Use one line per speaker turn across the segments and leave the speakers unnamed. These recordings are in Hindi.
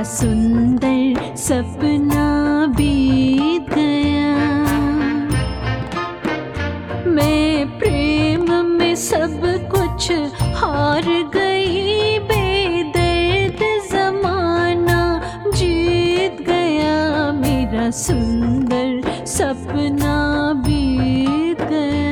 सुंदर सपना बीत गया। मैं प्रेम में सब कुछ हार गई, बेदर्द ज़माना जीत गया। मेरा सुंदर सपना बीत गया।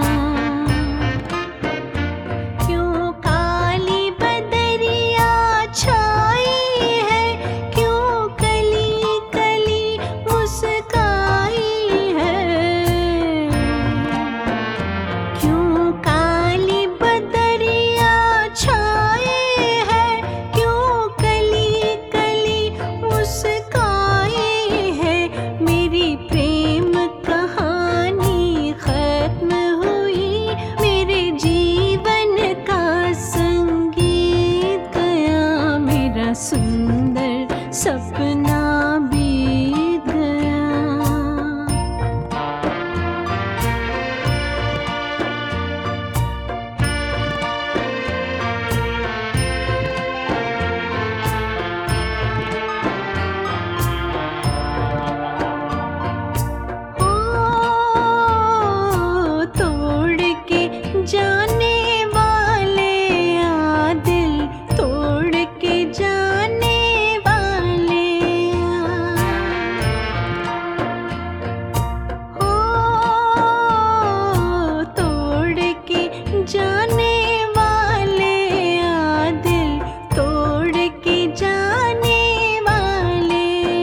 सुंदर सपना बीत गया। ओ तोड़ के जाने वाले आ, दिल तोड़ के जाने वाले आ। ओ तोड़ के जाने वाले आ, दिल तोड़ के जाने वाले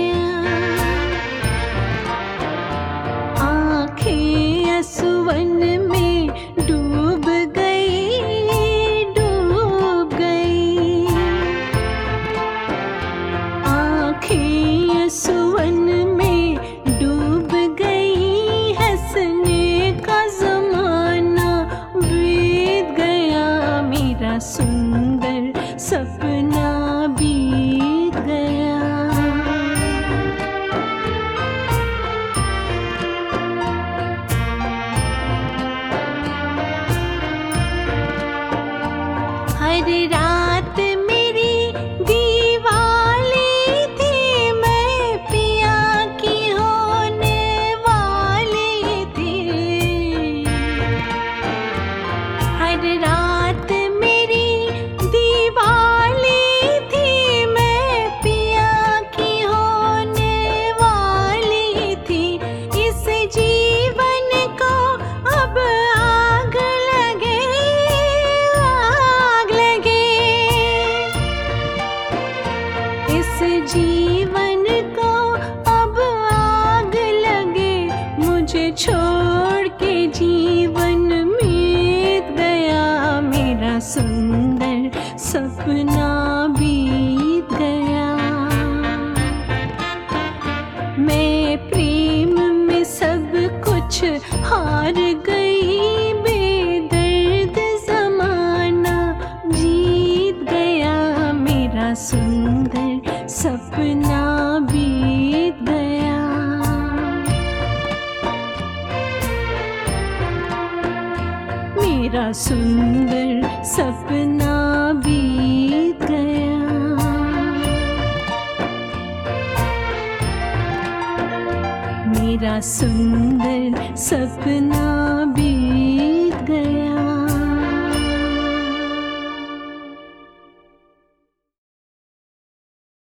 आ। आँखें असुवन में डूब गई, डूब गई। आँखें असुवन में डूब गई, हंसने का ज़माना बीत गया। मेरा सुंदर सपना बीत गया। हर रात मेरी दीवाली थी, मैं पिया की होने वाली थी। हर रात मेरी दीवाली थी, मैं पिया की होने वाली थी। इस जीवन को अब आग लगे, आग लगे। इस जीवन को अब आग लगे, मुझे छोड़ के जीवन बीत गया। मेरा सुंदर सपना बीत गया। मैं प्रेम में सब कुछ हार गई, बेदर्द ज़माना जीत गया। मेरा सुंदर सपना बीत गया। मेरा सुंदर सपना बीत गया। मेरा सुंदर सपना बीत